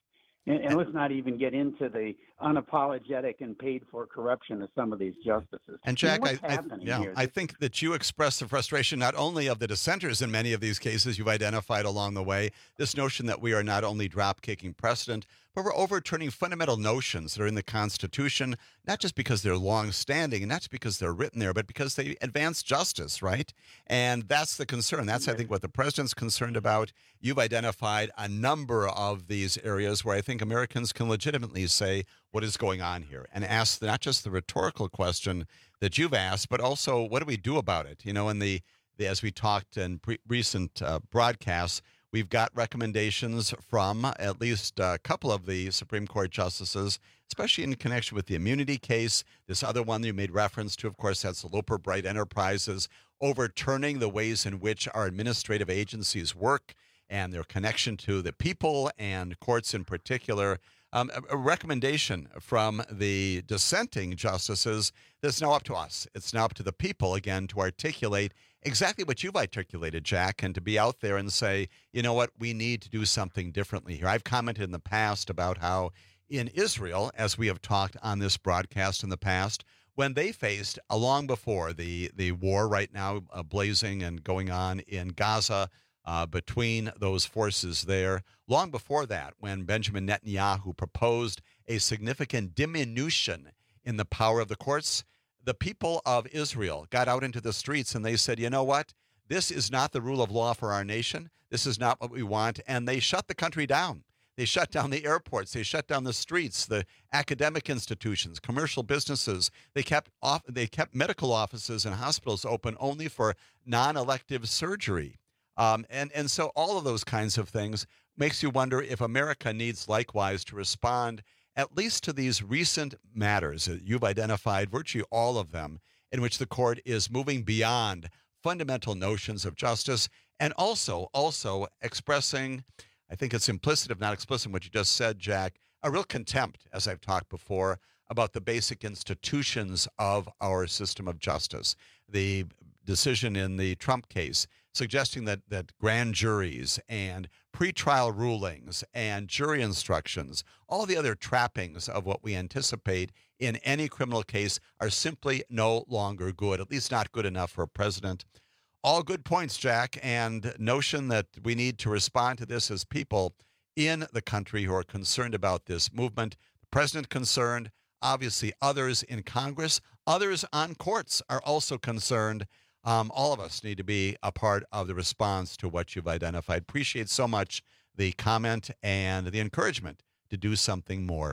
And, and let's not even get into the unapologetic and paid-for corruption of some of these justices. And Jack, I mean, I, I, yeah, here? I think that you express the frustration not only of the dissenters in many of these cases you've identified along the way, this notion that we are not only drop-kicking precedent, but we're overturning fundamental notions that are in the Constitution, not just because they're long-standing and not just because they're written there, but because they advance justice, right? And that's the concern. That's, I think, what the president's concerned about. You've identified a number of these areas where I think Americans can legitimately say, what is going on here? And ask not just the rhetorical question that you've asked, but also what do we do about it? You know, in the, the as we talked in pre- recent uh, broadcasts, we've got recommendations from at least a couple of the Supreme Court justices, especially in connection with the immunity case. This other one you made reference to, of course, that's Loper Bright Enterprises, overturning the ways in which our administrative agencies work and their connection to the people and courts in particular. Um, a, a recommendation from the dissenting justices that's now up to us. It's now up to the people, again, to articulate exactly what you've articulated, Jack, and to be out there and say, you know what, we need to do something differently here. I've commented in the past about how in Israel, as we have talked on this broadcast in the past, when they faced, uh, long before the, the war right now uh, blazing and going on in Gaza, Uh, between those forces there. Long before that, when Benjamin Netanyahu proposed a significant diminution in the power of the courts, the people of Israel got out into the streets and they said, you know what? This is not the rule of law for our nation. This is not what we want. And they shut the country down. They shut down the airports. They shut down the streets, the academic institutions, commercial businesses. They kept off, they kept medical offices and hospitals open only for non-elective surgery. Um, and, and so all of those kinds of things makes you wonder if America needs likewise to respond at least to these recent matters. You've identified virtually all of them in which the court is moving beyond fundamental notions of justice and also, also expressing, I think it's implicit, if not explicit, in what you just said, Jack, a real contempt, as I've talked before, about the basic institutions of our system of justice. The decision in the Trump case suggesting that, that grand juries and pretrial rulings and jury instructions, all the other trappings of what we anticipate in any criminal case are simply no longer good, at least not good enough for a president. All good points, Jack, and notion that we need to respond to this as people in the country who are concerned about this movement. The president concerned, obviously others in Congress, others on courts are also concerned. Um, all of us need to be a part of the response to what you've identified. Appreciate so much the comment and the encouragement to do something more.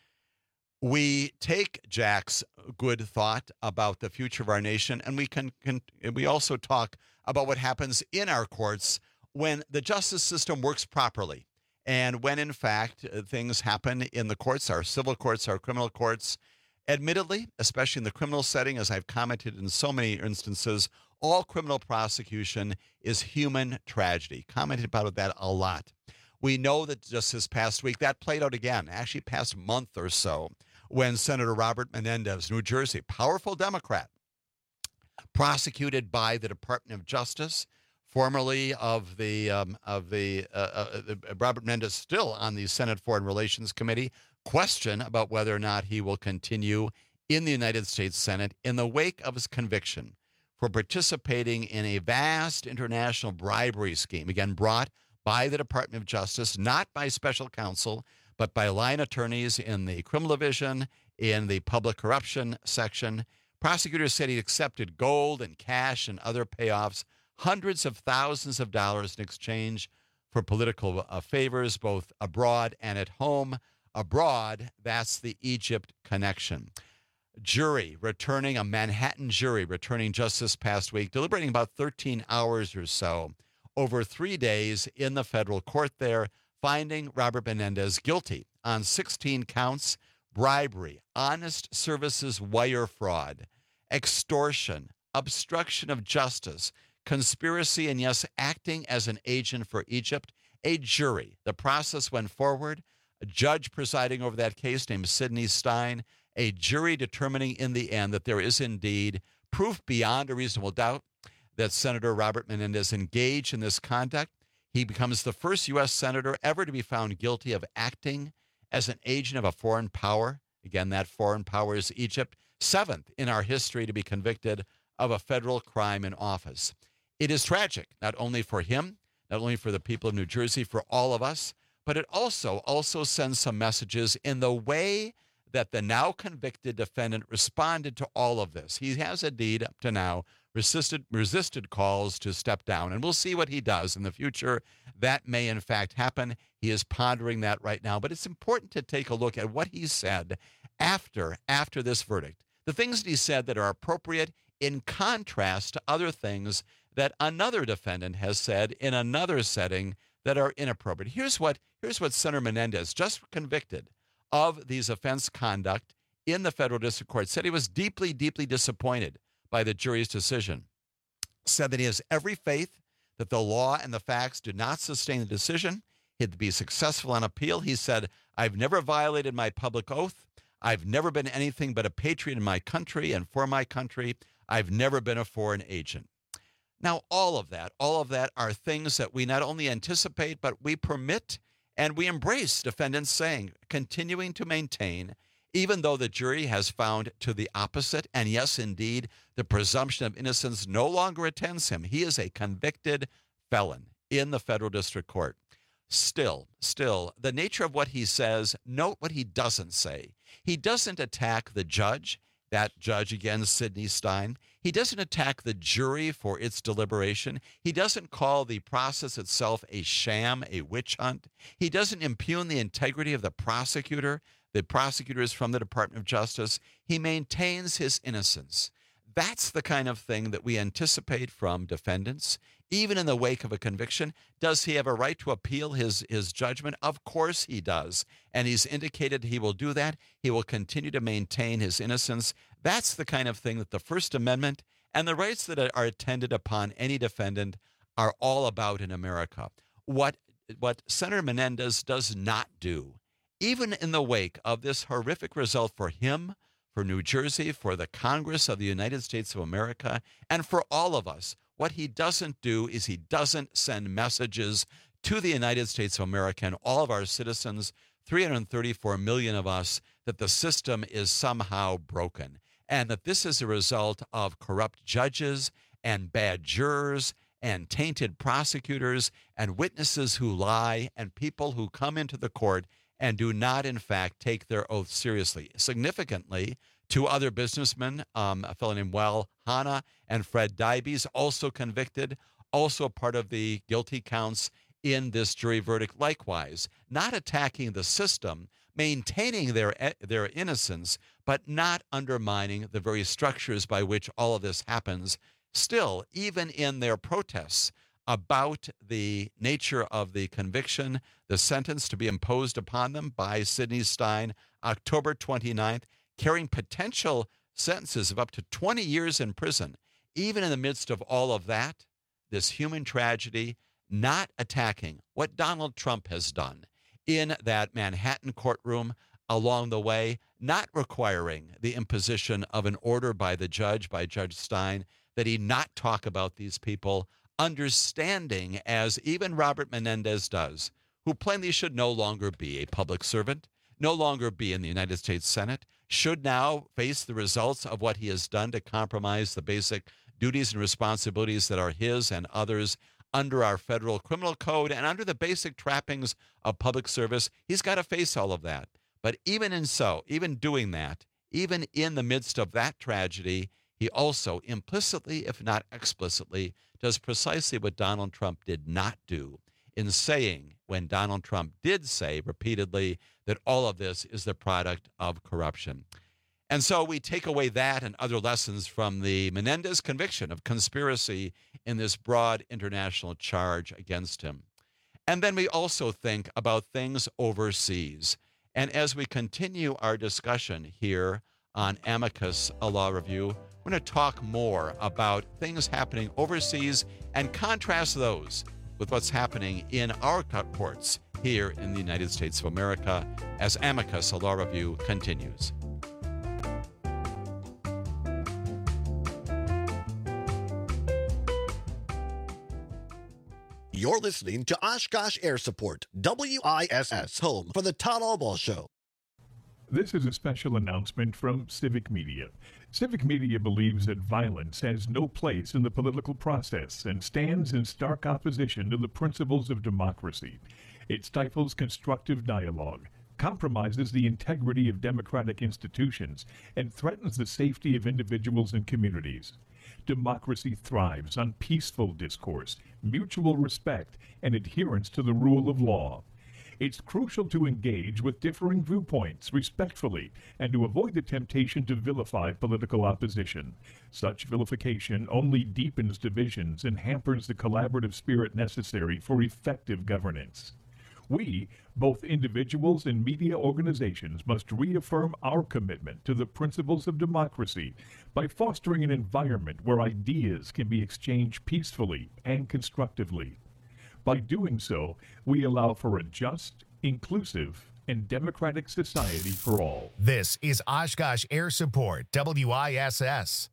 We take Jack's good thought about the future of our nation, and we can, can we also talk about what happens in our courts when the justice system works properly, and when, in fact, things happen in the courts, our civil courts, our criminal courts. Admittedly, especially in the criminal setting, as I've commented in so many instances, all criminal prosecution is human tragedy. Commented about that a lot. We know that just this past week, that played out again, actually past month or so, when Senator Robert Menendez, New Jersey, powerful Democrat, prosecuted by the Department of Justice, formerly of the um, of the uh, uh, Robert Menendez, still on the Senate Foreign Relations Committee, question about whether or not he will continue in the United States Senate in the wake of his conviction for participating in a vast international bribery scheme, again, brought by the Department of Justice, not by special counsel, but by line attorneys in the criminal division, in the public corruption section. Prosecutors said he accepted gold and cash and other payoffs, hundreds of thousands of dollars in exchange for political uh, favors, both abroad and at home. Abroad, that's the Egypt connection. Jury returning, a Manhattan jury returning just this past week, deliberating about thirteen hours or so over three days in the federal court there, finding Robert Menendez guilty on sixteen counts, bribery, honest services wire fraud, extortion, obstruction of justice, conspiracy, and yes, acting as an agent for Egypt. A jury. The process went forward. A judge presiding over that case named Sidney Stein, a jury determining in the end that there is indeed proof beyond a reasonable doubt that Senator Robert Menendez engaged in this conduct. He becomes the first U S senator ever to be found guilty of acting as an agent of a foreign power. Again, that foreign power is Egypt. Seventh in our history to be convicted of a federal crime in office. It is tragic, not only for him, not only for the people of New Jersey, for all of us, but it also also sends some messages in the way that the now convicted defendant responded to all of this. He has indeed, up to now, resisted resisted calls to step down, and we'll see what he does in the future. That may, in fact, happen. He is pondering that right now, but it's important to take a look at what he said after, after this verdict. The things that he said that are appropriate in contrast to other things that another defendant has said in another setting that are inappropriate. Here's what, here's what Senator Menendez, just convicted of these offense conduct in the federal district court, said he was deeply, deeply disappointed by the jury's decision. Said that he has every faith that the law and the facts do not sustain the decision. He'd be successful on appeal. He said, I've never violated my public oath. I've never been anything but a patriot in my country and for my country. I've never been a foreign agent. Now, all of that, all of that are things that we not only anticipate, but we permit and we embrace defendants saying, continuing to maintain, even though the jury has found to the opposite, and yes, indeed, the presumption of innocence no longer attends him. He is a convicted felon in the federal district court. Still, still, the nature of what he says, note what he doesn't say. He doesn't attack the judge, that judge again, Sidney Stein. He doesn't attack the jury for its deliberation. He doesn't call the process itself a sham, a witch hunt. He doesn't impugn the integrity of the prosecutor. The prosecutor is from the Department of Justice. He maintains his innocence. That's the kind of thing that we anticipate from defendants, even in the wake of a conviction. Does he have a right to appeal his, his judgment? Of course he does. And he's indicated he will do that. He will continue to maintain his innocence. That's the kind of thing that the First Amendment and the rights that are attended upon any defendant are all about in America. What, what Senator Menendez does not do, even in the wake of this horrific result for him, for New Jersey, for the Congress of the United States of America, and for all of us, what he doesn't do is he doesn't send messages to the United States of America and all of our citizens, three hundred thirty-four million of us, that the system is somehow broken and that this is a result of corrupt judges and bad jurors and tainted prosecutors and witnesses who lie and people who come into the court and do not, in fact, take their oath seriously. Significantly, two other businessmen, um, a fellow named Wal Hanna and Fred Dybes, also convicted, also part of the guilty counts in this jury verdict. Likewise, not attacking the system, maintaining their their innocence, but not undermining the very structures by which all of this happens. Still, even in their protests about the nature of the conviction, the sentence to be imposed upon them by Sidney Stein, October twenty-ninth, carrying potential sentences of up to twenty years in prison. Even in the midst of all of that, this human tragedy, not attacking what Donald Trump has done in that Manhattan courtroom along the way, not requiring the imposition of an order by the judge, by Judge Stein, that he not talk about these people, understanding, as even Robert Menendez does, who plainly should no longer be a public servant, no longer be in the United States Senate, should now face the results of what he has done to compromise the basic duties and responsibilities that are his and others under our federal criminal code and under the basic trappings of public service. He's got to face all of that. But even in so, even doing that, even in the midst of that tragedy, he also implicitly, if not explicitly, does precisely what Donald Trump did not do in saying, when Donald Trump did say repeatedly that all of this is the product of corruption. And so we take away that and other lessons from the Menendez conviction of conspiracy in this broad international charge against him. And then we also think about things overseas. And as we continue our discussion here on Amicus, a Law Review, we're going to talk more about things happening overseas and contrast those with what's happening in our courts here in the United States of America as Amicus, a Law Review, continues. You're listening to Oshkosh Air Support, W I S S, home for the Todd Albaugh Show. This is a special announcement from Civic Media. Civic Media believes that violence has no place in the political process and stands in stark opposition to the principles of democracy. It stifles constructive dialogue, compromises the integrity of democratic institutions, and threatens the safety of individuals and communities. Democracy thrives on peaceful discourse, mutual respect, and adherence to the rule of law. It's crucial to engage with differing viewpoints respectfully and to avoid the temptation to vilify political opposition. Such vilification only deepens divisions and hampers the collaborative spirit necessary for effective governance. We, both individuals and media organizations, must reaffirm our commitment to the principles of democracy by fostering an environment where ideas can be exchanged peacefully and constructively. By doing so, we allow for a just, inclusive, and democratic society for all. This is Oshkosh Air Support, W I S S.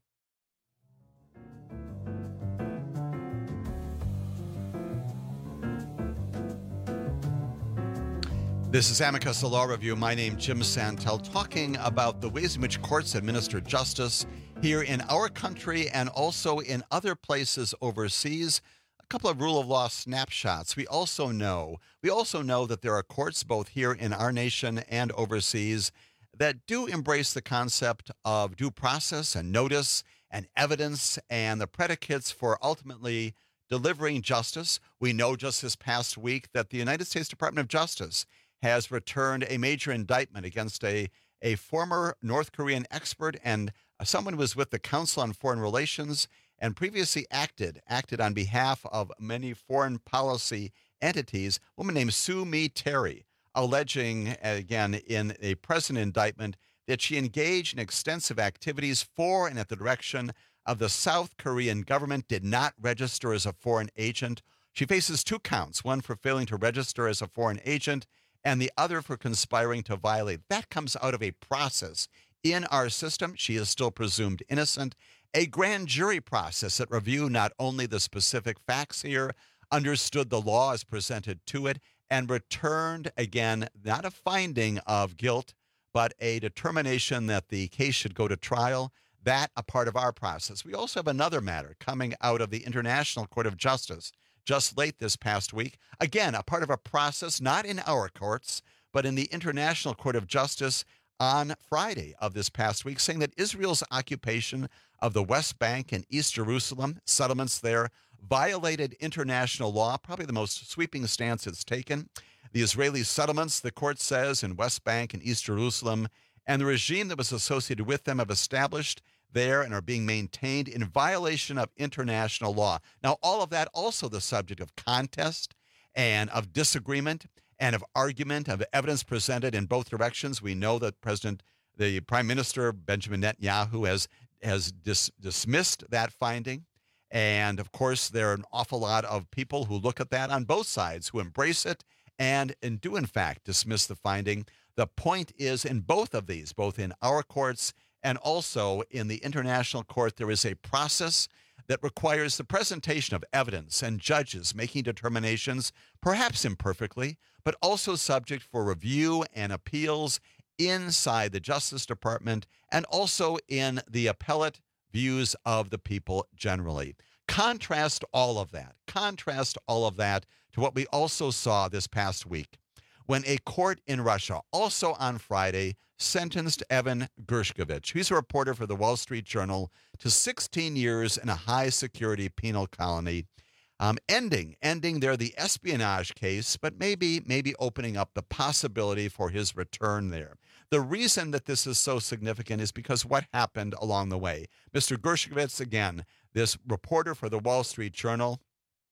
This is Amicus, a law review. My name is Jim Santel, talking about the ways in which courts administer justice here in our country and also in other places overseas. A couple of rule of law snapshots. We also know, we also know that there are courts both here in our nation and overseas that do embrace the concept of due process and notice and evidence and the predicates for ultimately delivering justice. We know just this past week that the United States Department of Justice has returned a major indictment against a, a former North Korean expert and someone who was with the Council on Foreign Relations and previously acted, acted on behalf of many foreign policy entities, a woman named Sue Mi Terry, alleging, again, in a present indictment, that she engaged in extensive activities for and at the direction of the South Korean government, did not register as a foreign agent. She faces two counts, one for failing to register as a foreign agent and the other for conspiring to violate. That comes out of a process in our system. She is still presumed innocent. A grand jury process that reviewed not only the specific facts here, understood the law as presented to it, and returned, again, not a finding of guilt, but a determination that the case should go to trial. That a part of our process. We also have another matter coming out of the International Court of Justice just late this past week. Again, a part of a process, not in our courts, but in the International Court of Justice on Friday of this past week, saying that Israel's occupation of the West Bank and East Jerusalem, settlements there, violated international law, probably the most sweeping stance it's taken. The Israeli settlements, the court says, in West Bank and East Jerusalem, and the regime that was associated with them have established there and are being maintained in violation of international law. Now, all of that also the subject of contest and of disagreement and of argument, of evidence presented in both directions. We know that President, the Prime Minister, Benjamin Netanyahu, has, has dis- dismissed that finding. And, of course, there are an awful lot of people who look at that on both sides, who embrace it and, and do, in fact, dismiss the finding. The point is, in both of these, both in our courts and also in the international court, there is a process that requires the presentation of evidence and judges making determinations, perhaps imperfectly, but also subject for review and appeals inside the Justice Department and also in the appellate views of the people generally. Contrast all of that. Contrast all of that to what we also saw this past week when a court in Russia, also on Friday, sentenced Evan Gershkovich, who's a reporter for the Wall Street Journal, to sixteen years in a high-security penal colony, um, ending ending there the espionage case, but maybe maybe opening up the possibility for his return there. The reason that this is so significant is because what happened along the way. Mister Gershkovich, again, this reporter for the Wall Street Journal,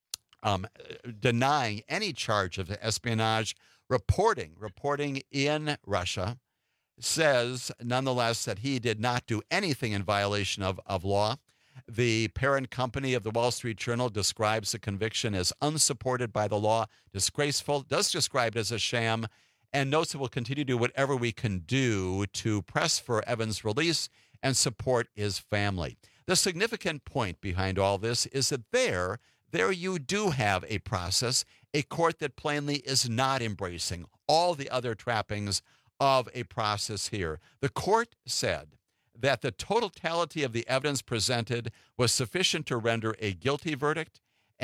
um, denying any charge of espionage, reporting, reporting in Russia, says nonetheless that he did not do anything in violation of, of law. The parent company of the Wall Street Journal describes the conviction as unsupported by the law, disgraceful, does describe it as a sham, and notes that we'll continue to do whatever we can do to press for Evan's release and support his family. The significant point behind all this is that there, there you do have a process, a court that plainly is not embracing all the other trappings of a process here. The court said that the totality of the evidence presented was sufficient to render a guilty verdict,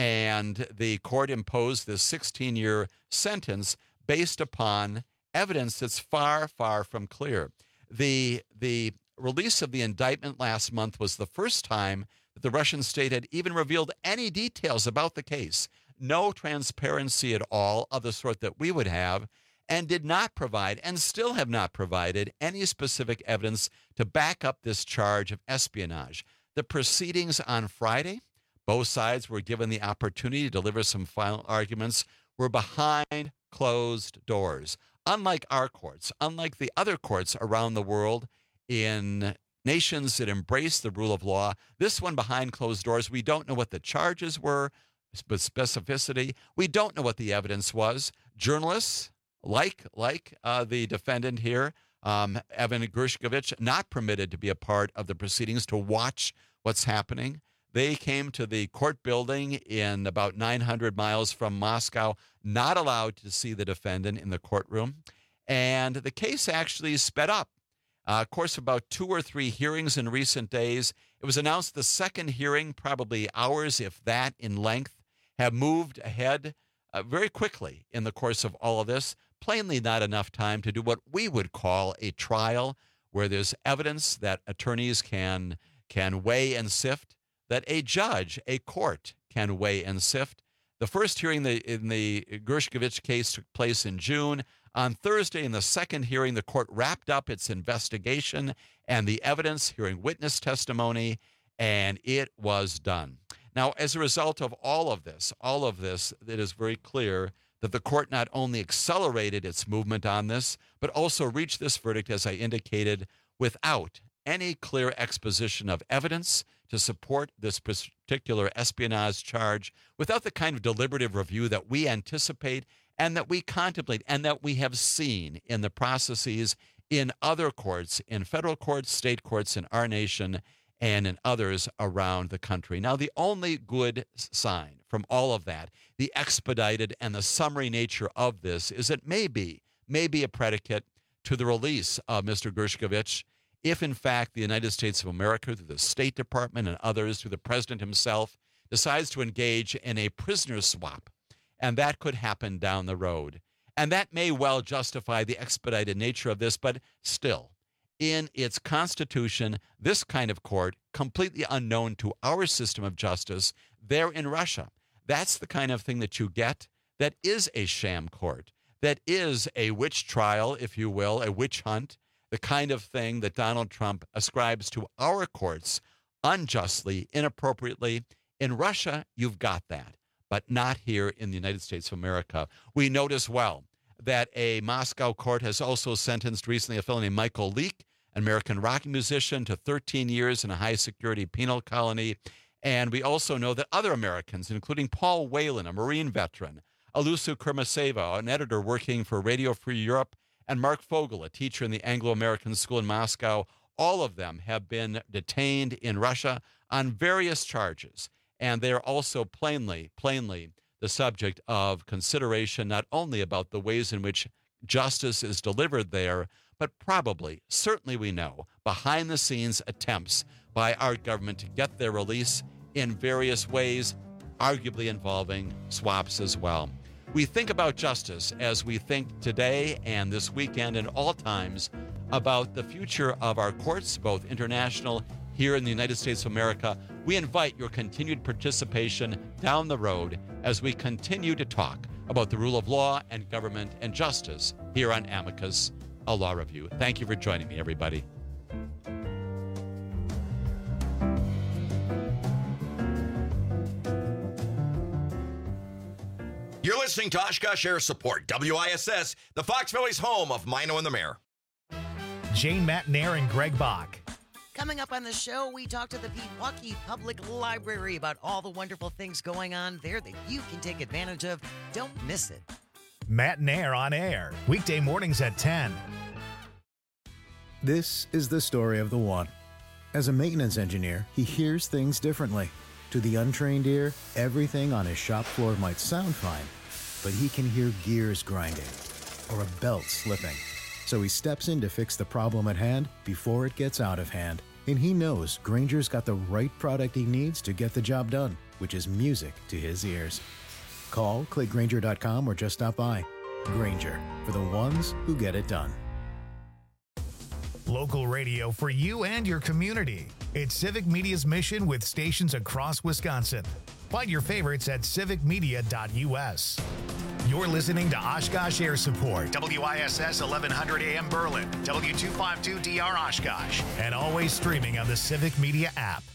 and the court imposed this sixteen-year sentence based upon evidence that's far, far from clear. The, the release of the indictment last month was the first time that the Russian state had even revealed any details about the case. No transparency at all of the sort that we would have, and did not provide, and still have not provided, any specific evidence to back up this charge of espionage. The proceedings on Friday, both sides were given the opportunity to deliver some final arguments, were behind closed doors. Unlike our courts, unlike the other courts around the world in nations that embrace the rule of law, this one behind closed doors, we don't know what the charges were with specificity. We don't know what the evidence was. Journalists, like like uh, the defendant here, um, Evan Gershkovich, not permitted to be a part of the proceedings to watch what's happening. They came to the court building in about nine hundred miles from Moscow, not allowed to see the defendant in the courtroom. And the case actually sped up. Uh, of course, about two or three hearings in recent days. It was announced the second hearing, probably hours, if that, in length, have moved ahead uh, very quickly in the course of all of this. Plainly not enough time to do what we would call a trial, where there's evidence that attorneys can, can weigh and sift, that a judge, a court, can weigh and sift. The first hearing in the Gershkovich case took place in June. On Thursday, in the second hearing, the court wrapped up its investigation and the evidence, hearing witness testimony, and it was done. Now, as a result of all of this, all of this, it is very clear that the court not only accelerated its movement on this, but also reached this verdict, as I indicated, without any clear exposition of evidence to support this particular espionage charge, without the kind of deliberative review that we anticipate and that we contemplate and that we have seen in the processes in other courts, in federal courts, state courts in our nation, and in others around the country. Now, the only good sign from all of that, the expedited and the summary nature of this, is it may be, may be a predicate to the release of Mister Gershkovich, if in fact the United States of America, through the State Department and others, through the president himself, decides to engage in a prisoner swap. And that could happen down the road. And that may well justify the expedited nature of this, but still, in its constitution, this kind of court, completely unknown to our system of justice, there in Russia, that's the kind of thing that you get that is a sham court, that is a witch trial, if you will, a witch hunt, the kind of thing that Donald Trump ascribes to our courts unjustly, inappropriately. In Russia, you've got that, but not here in the United States of America. We note as well that a Moscow court has also sentenced recently a fellow named Michael Leak, an American rock musician, to thirteen years in a high-security penal colony. And we also know that other Americans, including Paul Whelan, a Marine veteran, Alusu Kurmaseva, an editor working for Radio Free Europe, and Mark Fogel, a teacher in the Anglo-American School in Moscow, all of them have been detained in Russia on various charges. And they are also plainly, plainly the subject of consideration, not only about the ways in which justice is delivered there, but probably, certainly we know, behind-the-scenes attempts by our government to get their release in various ways, arguably involving swaps as well. We think about justice as we think today and this weekend and all times about the future of our courts, both international, here in the United States of America. We invite your continued participation down the road as we continue to talk about the rule of law and government and justice here on Amicus, a law review. Thank you for joining me, everybody. You're listening to Oshkosh Air Support, W I S S, the Fox Valley's home of Mino and the Mayor. Jane Matnair and Greg Bach. Coming up on the show, we talk to the Pewaukee Public Library about all the wonderful things going on there that you can take advantage of. Don't miss it. Matnair on air, weekday mornings at ten. This is the story of the one. As a maintenance engineer, he hears things differently. To the untrained ear, everything on his shop floor might sound fine, but he can hear gears grinding or a belt slipping. So he steps in to fix the problem at hand before it gets out of hand. And he knows Grainger's got the right product he needs to get the job done, which is music to his ears. Call, click Grainger dot com, or just stop by. Grainger, for the ones who get it done. Local radio for you and your community. It's Civic Media's mission with stations across Wisconsin. Find your favorites at civic media dot u s. You're listening to Oshkosh Air Support, W I S S eleven hundred A M Berlin, W two fifty-two D R Oshkosh, and always streaming on the Civic Media app.